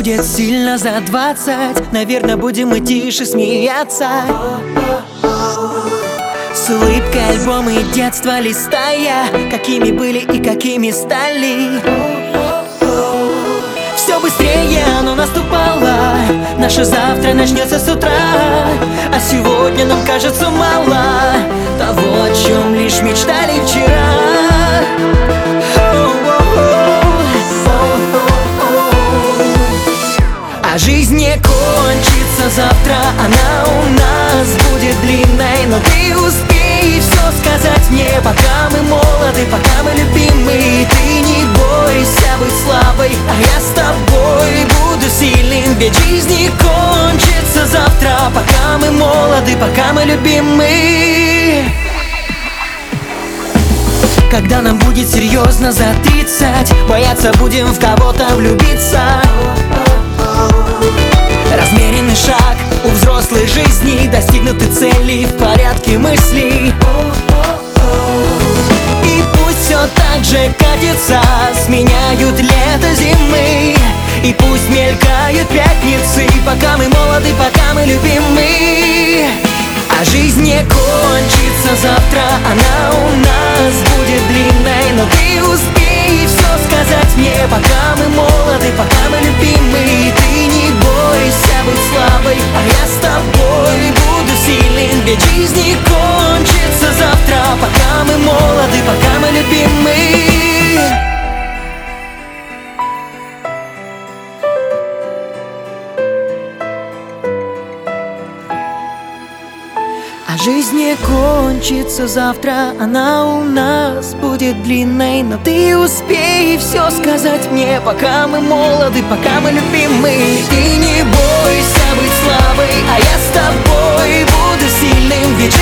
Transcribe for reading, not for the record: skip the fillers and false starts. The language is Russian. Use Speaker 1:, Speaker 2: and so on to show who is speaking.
Speaker 1: будет сильно за 20, наверное, будем мы тише смеяться. С улыбкой альбомы детства листая, какими были и какими стали. Все быстрее оно наступало, наше завтра начнется с утра. А сегодня нам кажется мало того, о чем лишь мечтали вчера. А жизнь не кончится завтра, она у нас будет длинной. Но ты успей все сказать мне, пока мы молоды, пока мы любимы. Ты не бойся быть слабой, а я с тобой буду сильным. Ведь жизнь не кончится завтра, пока мы молоды, пока мы любимы. Когда нам будет серьезно за 30, бояться будем в кого-то влюбиться. Размеренный шаг у взрослой жизни, достигнуты цели в порядке мыслей. И пусть все так же катится, сменяют лето зимы. И пусть мелькают пятницы, пока мы молоды, пока мы любимы. А жизнь не кончится завтра, она у нас будет длинной. Но ты успей все сказать мне, пока мы молоды, пока мы любимы. Ты не бойся быть слабой, а я с тобой буду сильным. Ведь жизнь не кончится завтра, пока мы молоды, пока мы любимы. А жизнь не кончится завтра, она у нас будет длинной. Но ты успей все сказать мне, пока мы молоды, пока мы любимы. Ты не бойся быть слабой, а я с тобой буду сильным. Ведь